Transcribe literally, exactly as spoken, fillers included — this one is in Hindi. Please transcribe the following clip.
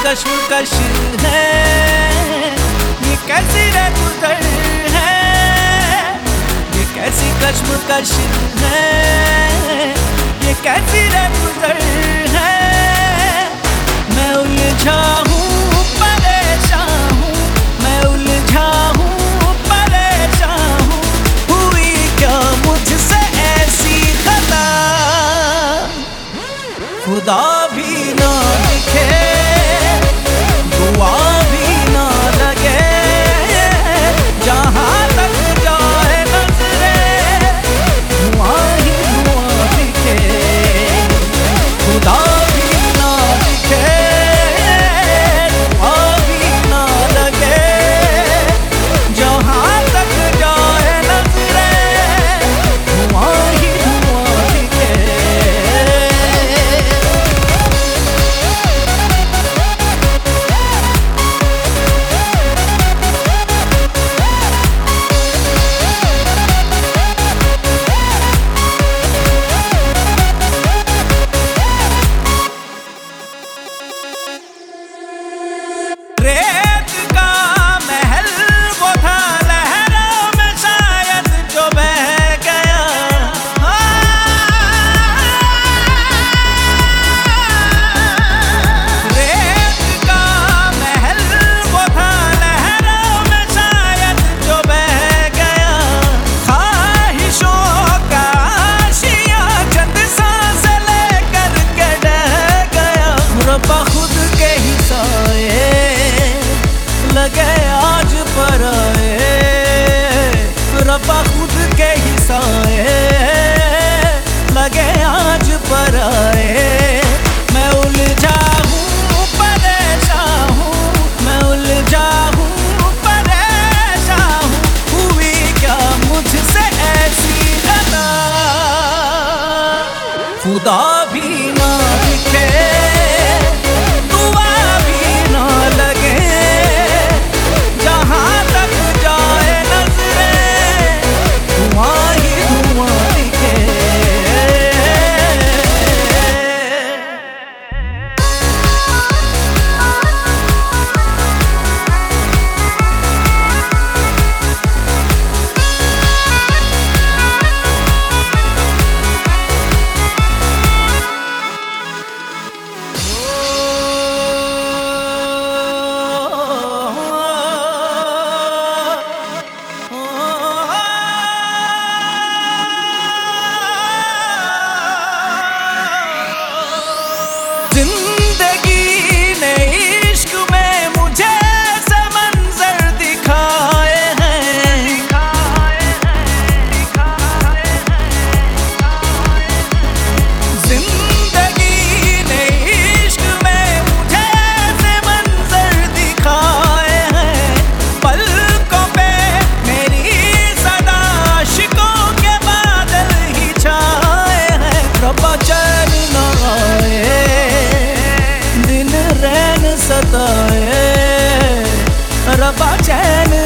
कश्मकश है, ये कैसी रे गुजर है, ये कैसी कश्मकश है, ये कैसी रे गुजर है। मैं उलझा हूँ परेशान हूँ, मैं उलझा हूँ परेशान हूँ, हुई क्या मुझसे ऐसी खता, खुदा भी ना दिखे, दुआ भी ना लगे, जहाँ तक जाए नजरें धुआं ही धुआं दिखे, खुदा भी ना दिखे, दुआ भी ना लगे, जहाँ तक जाए नजरें धुआं ही धुआं दिखे। रेत का महल वो था लहरों में शायद जो बह गया, रेत का महल वो था लहरों में शायद जो बह गया, ख्वाहिशों का आशिया चंद सांस लेकर के ढह गया, रब्बा खुद के ही साए लगे आज पर आए, रब्बा खुद के ही साए लगे आज पर आए। मैं उलझा हूँ परेशान हूँ, मैं उलझा हूँ परेशान हूँ, हुई क्या मुझसे ऐसी खता, खुदा भी ना दिखे, दुआ भी ना लगे, जहाँ तक जाए नजरें धुआं ही धुआं दिखे। जिंदगी ने इश्क में मुझे ऐसे मंजर दिखाए हैं, जिंदगी ने इश्क में मुझे ऐसे मंजर दिखाए हैं, पलकों पे मेरी सदा आशिकों के बादल ही छाए हैं, रब्बा चैन न आए, दिन रैन सताए, रब्बा चैन